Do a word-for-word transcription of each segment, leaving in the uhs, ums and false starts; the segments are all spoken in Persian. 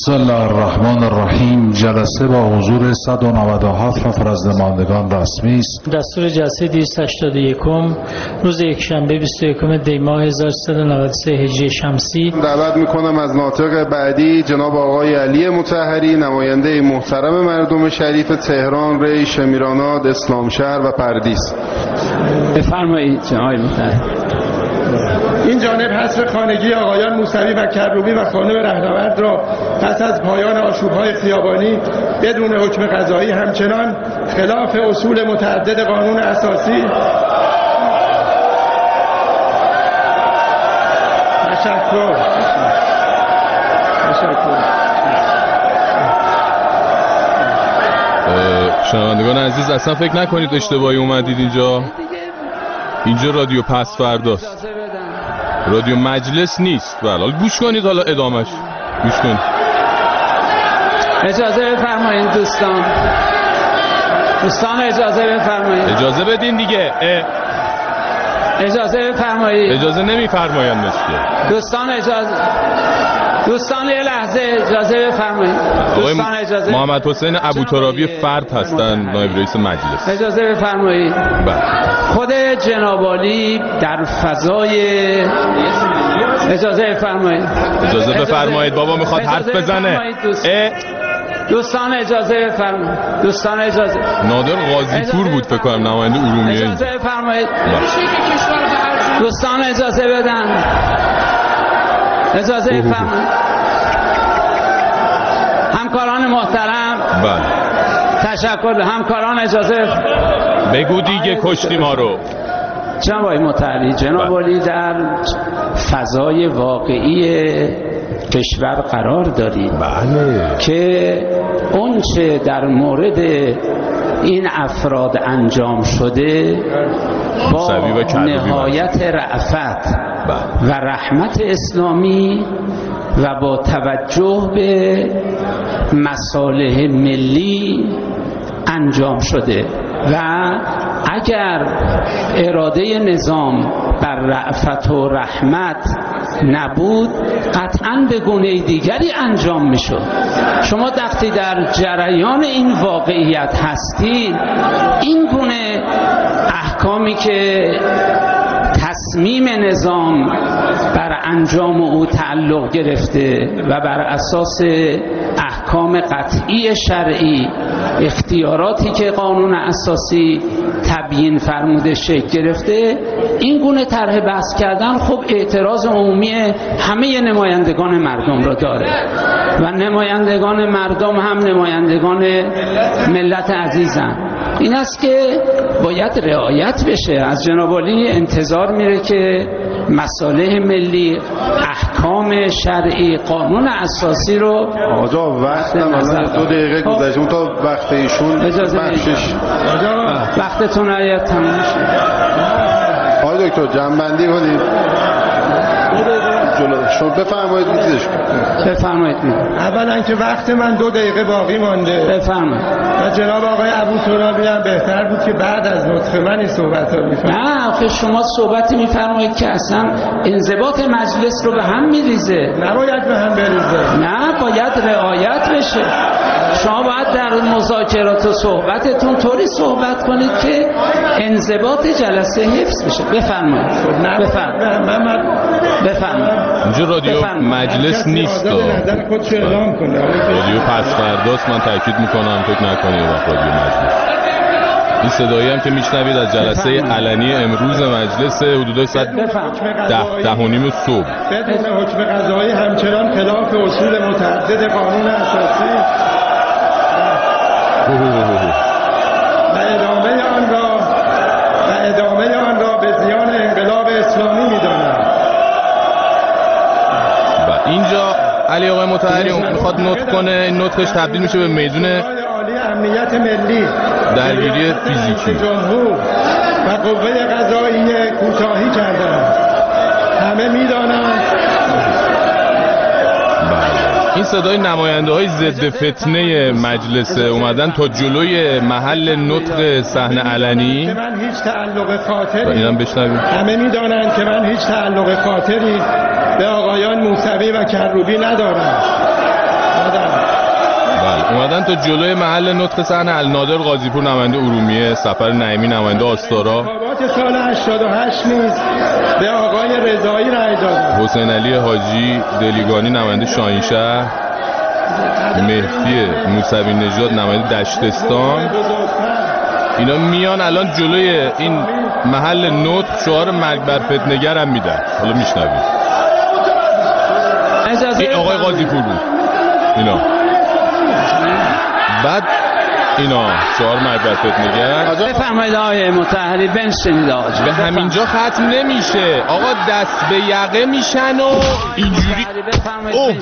بسم الله الرحمن الرحیم. جلسه با حضور صد و نود و هفت نفر از نمایندگان رسمی است. دستور جلسه دویست و هشتاد و یک روز یکشنبه بیست و یکم دی ماه هزار و سیصد و نود و سه هجری شمسی. دعوت میکنم از ناطق بعدی جناب آقای علی مطهری، نماینده محترم مردم شریف تهران، ری، شمیرانات، اسلامشهر و پردیس. بفرمایید جناب مطهری. این جانب حصر خانگی آقایان موسوی و کروبی و خانم رهنورد را پس از پایان آشوب‌های خیابانی بدون حکم قضایی همچنان خلاف اصول متعدد قانون اساسی تشکر تشکر شنوندگان عزیز، اصلا فکر نکنید اشتباهی اومدید اینجا. اینجا رادیو پس فرداست، رادیو مجلس نیست. بله، حالا گوش کنید، حالا ادامش گوش کنید. اجازه بفرمایید دوستان دوستان اجازه بفرمایید. اجازه بدین دیگه. اه. اجازه بفرمایید. اجازه نمیفرمایند مثل دوستان اجازه دوستان یه لحظه اجازه بفرمایید. دوستان اجازه. محمد حسین ابوترابی فرد هستن، نایب رئیس مجلس. اجازه بفرمایید. خود جناب عالی در فضای اجازه بفرمایید. اجازه بفرمایید بابا میخواد حرف بزنه. دوستان اجازه بفرمایید. دوستان اجازه. نادر قاضی پور بود فکر کنم، نماینده ارومیه. اجازه بفرمایید. دوستان اجازه بدن. اجازه بفرمایید. همکاران محترم. بله. تشکر. همکاران اجازه بگو دیگه، کشتی ما رو. جناب آقای مطهری، جناب عالی در فضای واقعی کشور قرار دارید. بله. که اونچه در مورد این افراد انجام شده با نهایت رأفت و رحمت اسلامی و با توجه به مصالح ملی انجام شده و اگر اراده نظام بر رأفت و رحمت نبود قطعاً به گونه دیگری انجام میشد. شما وقتی در جریان این واقعیت هستید، این گونه احکامی که تصمیم نظام بر انجام او تعلق گرفته و بر اساس احکام قطعی شرعی، اختیاراتی که قانون اساسی تبیین فرموده شکل گرفته، این گونه طرح بحث کردن خب اعتراض عمومی همه نمایندگان مردم را داره و نمایندگان مردم هم نمایندگان ملت عزیزن. این است که باید رعایت بشه. از جناب عالی انتظار میره که مصالح ملی، احکام شرعی، قانون اساسی رو آقا وقت مثلا دو دقیقه گذشته، اون تا وقت ایشون بخشش وقتتون آید تموم شد. آقای دکتر جنبندی کنید. شما بفرمایید. بفرمایید. اولا که وقت من دو دقیقه باقی مانده. بفرمایید. و جناب آقای ابوترابی هم بهتر بود که بعد از نطق من این صحبت رو میفرمایید. نه آخه شما صحبتی میفرمایید که اصلا انضباط مجلس رو به هم میریزه. نباید به هم بریزه. نه، باید رعایت بشه. شما باید در مذاکرات و صحبتتون طوری صحبت کنید که انضباط جلسه حفظ بشه. بفرمایید. بفرمایید. بفرمایید. اینجا رادیو مجلس نیست. نظر خودش اعلام کنه. رادیو پس فرداست. من تاکید میکنم فکر نکنید رادیو مجلس. این صدایی هم که میشنوید از جلسه علنی امروز مجلس حدود ساعت ده ده و نیم صبح. بدون حکم قضایی همچنان خلاف اصول متعدد قانون اساسی و ادامه آن را و ادامه آن را به زیان انقلاب اسلامی می‌دانم. و اینجا علی آقای مطهری میخواد نطق کنه. این نطقش تبدیل میشه به میدون عالی امنیت ملی، درگیری فیزیکی. جمهور و قوه قضاییه کوتاهی کردند. همه می‌دانند. این صدای نماینده های ضد فتنه مجلس اومدن تا جلوی محل نطق صحنه علنی. که من هیچ تعلق خاطری اینم بشنویم. همه میدانند که من هیچ تعلق خاطری به آقایان موسوی و کروبی ندارم. و در بله اومدن تا جلوی محل نطق صحنه النادر قاضیپور نماینده ارومیه، سفر نعیمی نماینده آستارا، انتخابات سال هشتاد و هشت نیز به آقای رضایی رأی دادند. حسین علی حاجی دلیگانی نماینده شاهینشهر، مهدی موسوی نژاد نماینده دشتستان. اینا میان الان جلوی این محل نطق شعار مرگ بر فتنه‌گر هم میدن. حالا میشنوید. این آقای قاضیپور بود اینا. بعد اینا شعار مرگ بر فتنه‌گر. بفرمایید آقای مطهری بنشینید آقا. به همینجا ختم نمیشه آقا، دست به یقه میشن و اینجوری. اوه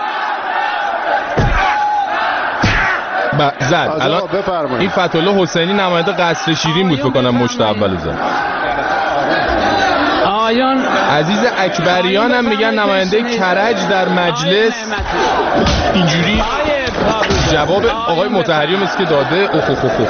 زد الان این فتح‌الله حسینی نماینده قصر شیرین بود فکر کنم مشت اول زد. آیان عزیز اکبریان هم میگن نماینده کرج در مجلس. اینجوری جواب آقای مطهری مثل که داده. اوه اوه اوه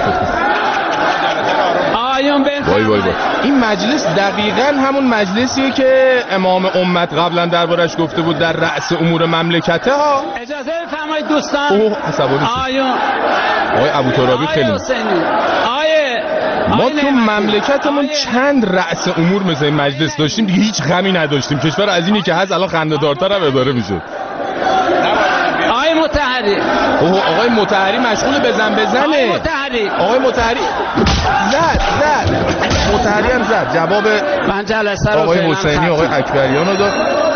آیان وای وای وای. این مجلس دقیقاً همون مجلسیه که امام امت قبلا دربارش گفته بود در رأس امور مملکته ها. اجازه بفرمایید دوستان. اوه عصبانی شد. آیان آقای ابوترابی خیلی آیه ما تو مملکتمون چند رأس امور مثل این مجلس داشتیم دیگه هیچ غمی نداشتیم. کشور از اینی که هست الان خنده‌دارتر هم اداره میشه. آقای مطهری اوه آقای مطهری مشغول بزن بزنه. آقای مطهری آقای مطهری زد زد مطهری هم زد. جواب من جلسه رو آقای حسینی آقای اکبریان رو داد.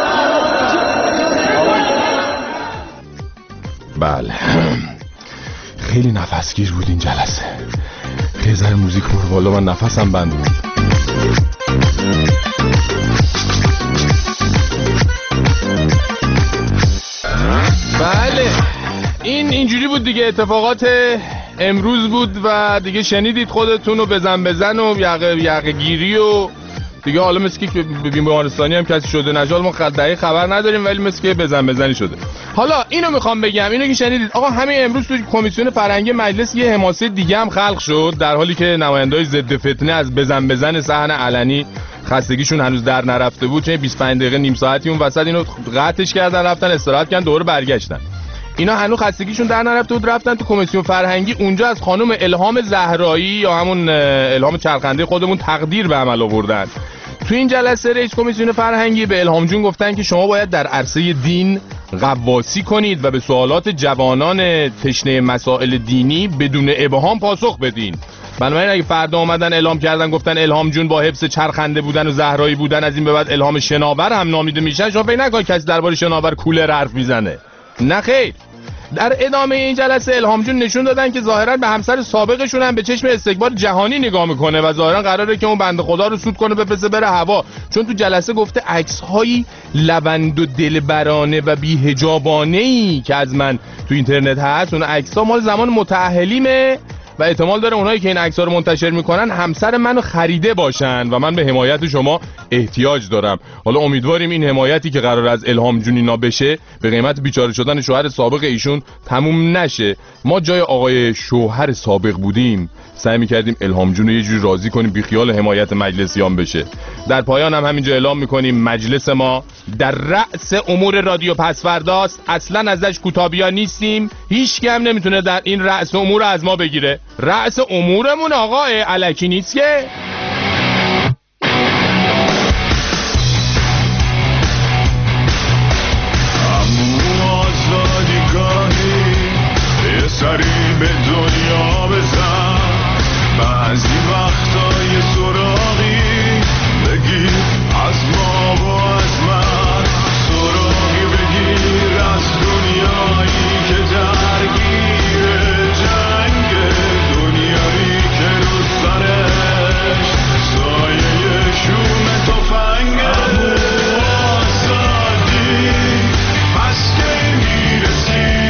بله خیلی نفسگیر بود این جلسه. یه ذره موزیک برو بالا، من نفسم بند بود. بله این اینجوری بود دیگه. اتفاقات امروز بود و دیگه شنیدید خودتون رو بزن بزن و یقه یقه گیری و دیگه. حالا مثل که بیمارستانی هم کسی شده نجال ما دقیق خبر نداریم ولی مثل که بزن بزنی شده. حالا اینو میخوام بگم، اینو که شنیدید آقا همین امروز تو کمیسیون فرهنگی مجلس یه حماسه دیگه هم خلق شد در حالی که نماینده‌های ضد فتنه از بزن بزن صحن علنی خستگیشون هنوز در نرفته بود. چه بیست و پنج دقیقه نیم ساعتی اون وسط اینو قطعش کردن رفتن استراحت کردن دوباره برگشتن. اینا هنوز خستگیشون در نرفته بود رفتن تو کمیسیون فرهنگی. اونجا از خانم الهام زهرایی یا همون الهام چرخنده خودمون تقدیر به عمل آوردن. تو این جلسه رئیس کمیسیون فرهنگی به الهام جون گفتن که شما باید در عرصه دین غواصی کنید و به سوالات جوانان تشنه مسائل دینی بدون ابهام پاسخ بدین. بنابراین اگه فردا اومدن اعلام کردن گفتن الهام جون با حفظ چرخنده بودن و زهرایی بودن از این به بعد الهام شناور هم نامیده میشن، شما فکر نکنید کسی درباره شناور کولر حرف میزنه. نه خیر. در ادامه این جلسه الهام جون نشون دادن که ظاهرا به همسر سابقشون هم به چشم استکبار جهانی نگاه میکنه و ظاهرا قراره که اون بنده خدا رو سود کنه بپسه بره هوا. چون تو جلسه گفته عکس‌های لوند و دلبرانه و بی‌حجابانه‌ای که از من تو اینترنت هست اون عکس‌ها مال زمان متأهلیمه و احتمال داره اونایی که این عکس‌ها رو منتشر میکنن همسر منو خریده باشن و من به حمایت شما احتیاج دارم. حالا امیدواریم این حمایتی که قرار از الهام جون اینا بشه به قیمت بیچاره شدن شوهر سابق ایشون تموم نشه. ما جای آقای شوهر سابق بودیم سعی می‌کردیم الهام جون رو یه جوری راضی کنیم بی خیال حمایت مجلسیان بشه. در پایان هم همینجا اعلام می‌کنیم مجلس ما در رأس امور رادیو پسورداست. اصلاً ازش کوتابیا نیستیم. هیچ کی هم نمیتونه در این رأس امور از ما بگیره. رأس امورمون آقا الکی نیست که. سری به دنیا بزن بعضی وقتا یه سراغی بگیر از ما و از من سراغی بگیر از دنیایی که درگیر جنگ دنیایی که رو سرش سایه شوم تفنگه آزادی پس که میرسی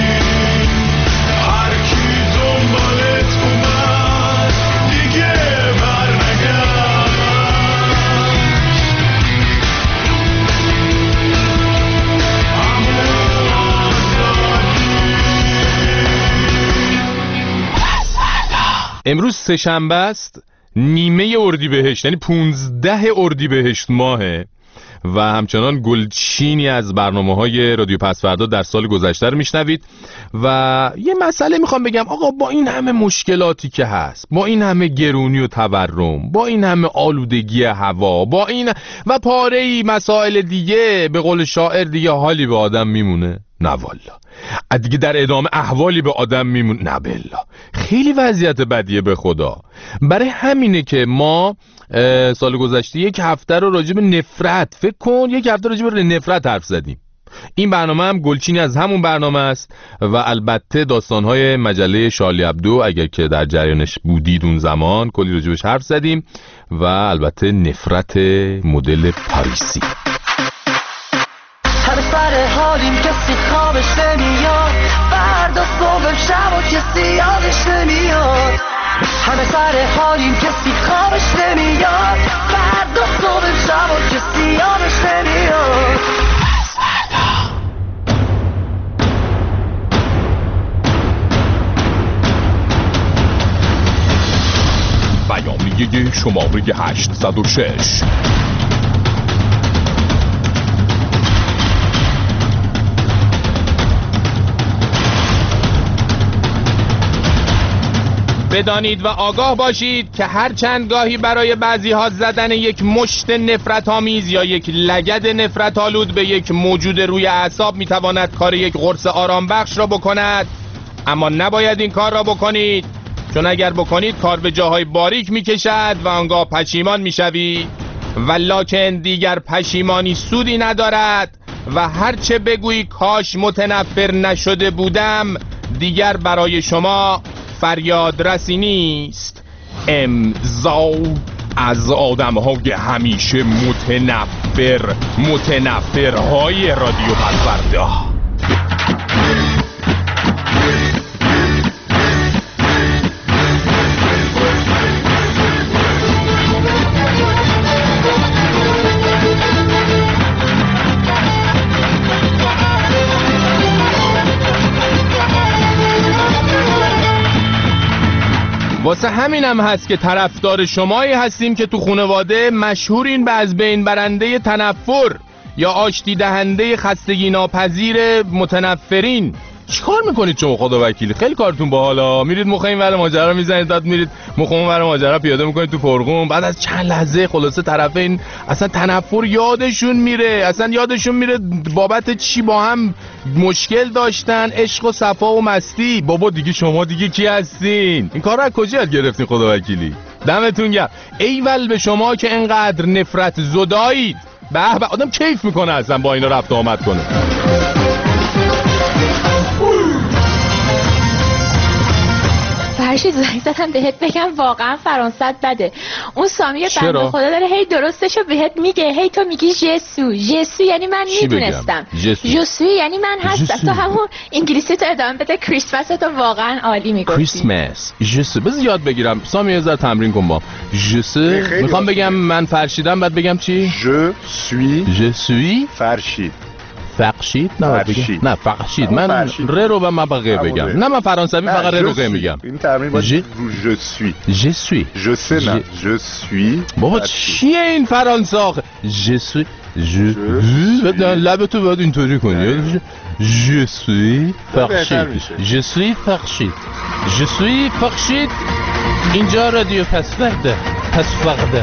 امروز سه‌شنبه است، نیمه اردیبهشت، یعنی پونزده اردیبهشت ماهه و همچنان گلچینی از برنامه‌های رادیو پسفردا در سال گذشته رو میشنوید. و یه مسئله میخوام بگم آقا، با این همه مشکلاتی که هست، با این همه گرونی و تورم، با این همه آلودگی هوا، با این و پاره‌ای مسائل دیگه، به قول شاعر دیگه حالی به آدم میمونه؟ نه والا. دیگه در ادامه احوالی به آدم میمونه؟ نه بالله. خیلی وضعیت بدیه به خدا. برای همینه که ما سال گذشته یک هفته رو راجع به نفرت، فکر کن یک هفته راجع به نفرت حرف زدیم. این برنامه هم گلچینی از همون برنامه است و البته داستان‌های مجله شارلی ابدو اگر که در جریانش بودید اون زمان کلی راجبش حرف زدیم و البته نفرت مدل پاریسی. همه سر حالیم کسی خوابش نمیاد، فردا صبح شب و کسی یادش نمیاد. همه سر حالیم کسی خوابش نمیاد، فردا صبح شب و کسی یادش نمیاد. بیانیه شماره هشتصد و شش. بدانید و آگاه باشید که هر چند گاهی برای بعضی ها زدن یک مشت نفرت آمیز یا یک لگد نفرت آلود به یک موجود روی اعصاب میتواند کار یک قرص آرام بخش را بکند، اما نباید این کار را بکنید، چون اگر بکنید کار به جاهای باریک میکشد و آنگاه پشیمان میشوید، ولکن دیگر پشیمانی سودی ندارد و هرچه بگویی کاش متنفر نشده بودم دیگر برای شما فریاد رسی نیست. امضا از آدم‌های همیشه متنفر، متنفرهای رادیو پسفردا. واسه همینم هست که طرفدار شمایی هستیم که تو خانواده مشهورین به از بین برنده تنفر یا آشتی دهنده خستگی ناپذیر متنفرین. چیکار میکنید شما خدا وکیلی؟ خیلی کارتون باحالا. میرید مخ این ور ماجرا میزنید، داد میرید مخ اون ور ماجرا پیاده میکنید تو فرغون، بعد از چند لحظه خلاصه طرفین اصلا تنفر یادشون میره، اصلا یادشون میره بابت چی با هم مشکل داشتن، عشق و صفا و مستی. بابا دیگه شما دیگه کی هستین؟ این کار رو از کجا یاد گرفتین خدا وکیلی؟ دمتون گرم. ایول به شما که انقدر نفرت زدایید. به به آدم کیف میکنه اصلا با اینا رفت آمد کنه. فرشید زنگ زدم بهت بگم واقعا فرانسه بده. اون سامی بنده خدا داره هی درستشو بهت میگه، هی تو میگی جسو. جسو یعنی من میدونستم. جسو یعنی من هستم. تو همون انگلیسی تو ادامه بده. کریسمس تو واقعا عالی میگفتی. کریسمس جسو بز یاد بگیرم. سامی یه ذره تمرین کن با جسو. میخوام بگم من فرشیدم، بعد بگم چی؟ je suis je suis فرشید. فرشید نه بگم نه فرشید. من ر رو به مبقه بگم. نه من فرانسوی فقط ر رو قه میگم. این تمرین با je suis je suis je sais نه je suis. بابا چیه این فرانسه آخه؟ je suis je لب تو باید اینطوری کنی. je suis فرشید je suis فرشید je suis فرشید. اینجا رادیو پسفردا پسفردا.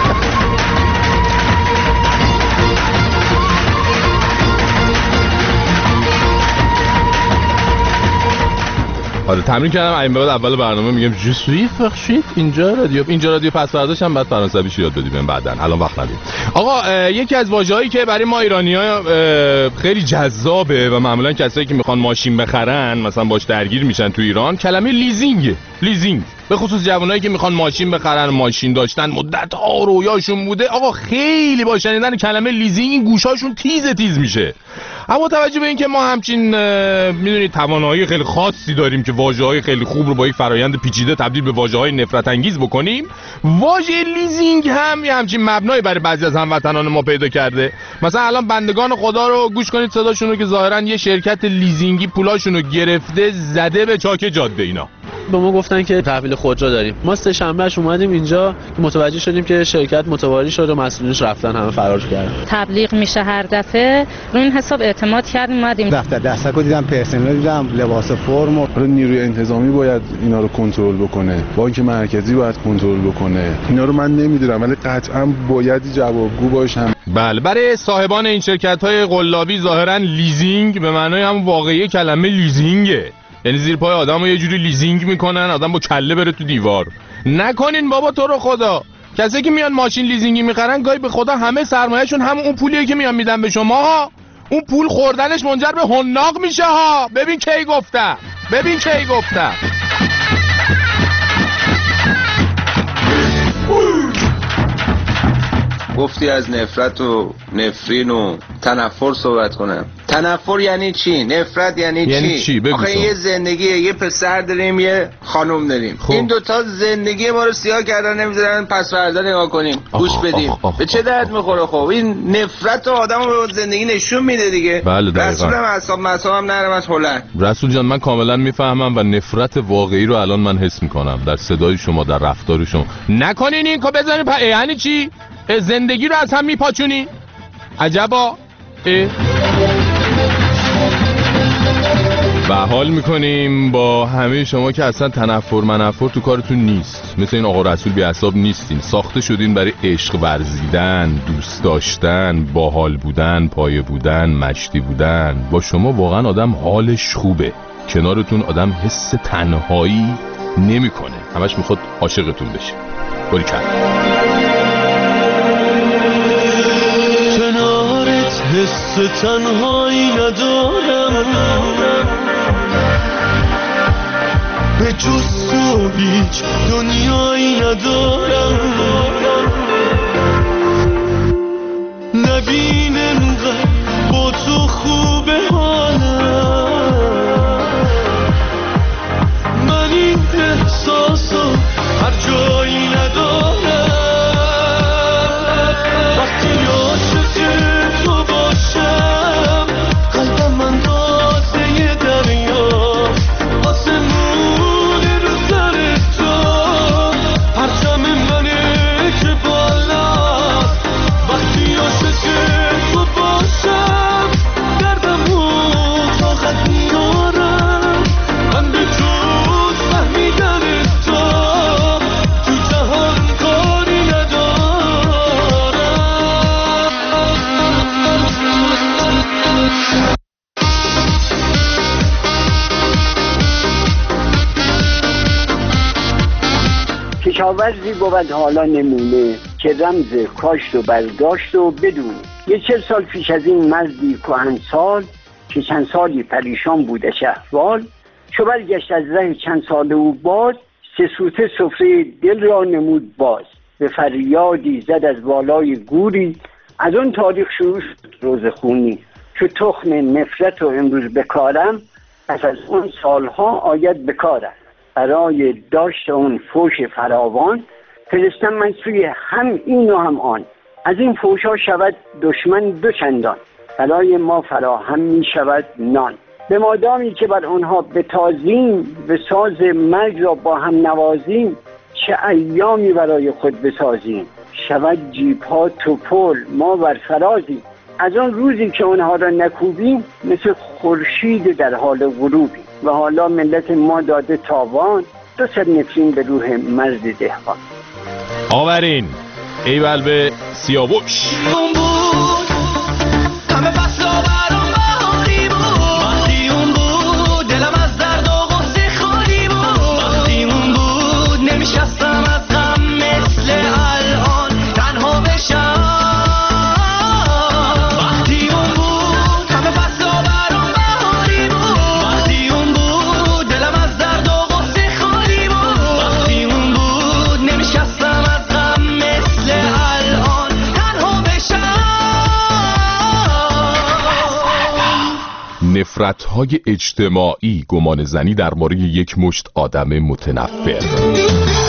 آره تمرین کردم. این بعد اول برنامه میگم je suis فرشید. اینجا رادیو اینجا رادیو پسفرداش هم بعد فرانسویش یاد بدیم بعدن. الان وقت نداریم. آقا یکی از واژه‌هایی که برای ما ایرانی‌ها خیلی جذابه و معمولا کسایی که میخوان ماشین بخرن مثلا باش درگیر میشن تو ایران، کلمه لیزینگ. لیزینگ به خصوص جوانایی که میخوان ماشین بخرن، ماشین داشتن مدت ها رویاشون بوده. آقا خیلی با شنیدن کلمه لیزینگ این گوشاشون تیز تیز میشه. اما توجه به این که ما همچین میدونید توانایی خیلی خاصی داریم که واژه‌های خیلی خوب رو با یک فرایند پیچیده تبدیل به واژه‌های نفرت انگیز بکنیم، واژه لیزینگ هم یه همچین مبنایی برای بعضی از هموطنان ما پیدا کرده. مثلا الان بندگان خدا رو گوش کنید صداشون رو که ظاهرا یه شرکت لیزینگی پولاشون رو گرفته زده به چاک جاده. اینا به ما گفتن که تحویل خودرو داریم. ما سه شنبهش اومدیم اینجا که متوجه شدیم که شرکت متواری شد و مسئولینش رفتن، همه فرار کردن. تبلیغ میشه هر دفعه، رو این حساب اعتماد کردیم اومدیم. دفتر دستکو دیدم، پرسنل دیدم، لباس فرم و نیروی انتظامی باید اینا رو کنترل بکنه، بانک مرکزی باید کنترل بکنه. اینا رو من نمیدونم ولی قطعا باید جوابگو باشم. بله، برای صاحبان این شرکت‌های قلابی ظاهراً لیزینگ به معنای هم واقعی کلمه لیزینگه، یعنی زیر پای آدمو یه جوری لیزینگ میکنن آدم با کله بره تو دیوار. نکنین بابا تو رو خدا. کسی که میان ماشین لیزینگی میخرن گاهی به خدا همه سرمایه‌شون هم اون پولیه که میان میدن به شما ها. اون پول خوردنش منجر به حناق میشه ها. ببین کی گفتم، ببین کی گفتم. گفتی از نفرت و نفرین و تنفر صحبت کنم. تنفر یعنی چی؟ نفرت یعنی, یعنی چی؟ چی؟ آخه یه زندگیه، یه پسر داریم یه خانم داریم. خوب. این دوتا زندگی ما رو سیاه کردن، نمیذارن پس فردا نگاه کنیم، گوش بدیم. آخ آخ به چه درد میخوره؟ خب این نفرت آدمو به زندگی نشون میده دیگه. بله دقیقاً. رسولم اعصاب مصابم نرم از هلند. رسول جان من کاملا میفهمم و نفرت واقعی رو الان من حس میکنم در صدای شما، در رفتار شما. نکنین این که بزنین پ... یعنی چی؟ زندگی رو از هم میپاچونی؟ عجبا. و حال میکنیم با همه شما که اصلا تنفر منفر تو کارتون نیست، مثل این آقا رسول بی عصاب نیستین، ساخته شدین برای عشق ورزیدن، دوست داشتن، باحال بودن، پایه بودن، مشتی بودن. با شما واقعا آدم حالش خوبه، کنارتون آدم حس تنهایی نمیکنه، همش میخواد عاشقتون بشه. باری کرد کنارت حس تنهایی ندارم، به جز تو هیچ دنیایی ندارم. نبین انقدر با تو خوبه حالم، من این احساسو هر جایی ندارم. وقتی عاشق تو باشم قلبم من دازه یه دریا، آسمون رو سر تو پرچم منه که بالا. وقتی عاشق تو باشم دردمو طاقت میارم، من به جز فهمیدن تو تو جهان کاری ندارم. کشاورزی بود حالا نمونه که رمز کاشت و برداشت و بدون. یه چل سال پیش از این مردی کهنسال که چند سالی پریشان بودش احوال، چو برگشت از ره چند سال او باز، سه سوته سفره دل را نمود باز. به فریادی زد از بالای گوری، از اون تاریخ شروع شد روزخونی. چو تخم نفرت و امروز بکارم، پس از اون سالها آید بکارم. برای داشت اون فوش فراوان، فرستم من سوی هم این و هم آن. از این فوشا شود دشمن دو چندان، برای ما فراهم می شود نان. به مادامی که بر آنها بتازیم، به ساز مرگ را با هم نوازیم. چه ایامی برای خود بسازیم، شود جیب ها توپل ما بر فرازیم. از آن روزی که آنها را نکوبیم، مثل خورشید در حال غروبیم. و حالا ملت ما داده تاوان، دو صد نفرین به روح مرد دهقان. آورین ایول به سیاوش. همه فصلا برام بهاری بود، وقتی اون بود دلم از درد و غصه خالی بود. وقتی اون بود نمیشستم از غم مثل الان تنها بشم. وقتی اون بود همه فصلا برام بهاری بود، وقتی اون بود دلم از درد و غصه خالی بود. وقتی اون بود نمیشستم از غم مثل الان تنها بشم. نفرت‌های اجتماعی، گمان زنی درباره یک مشت آدم متنفر.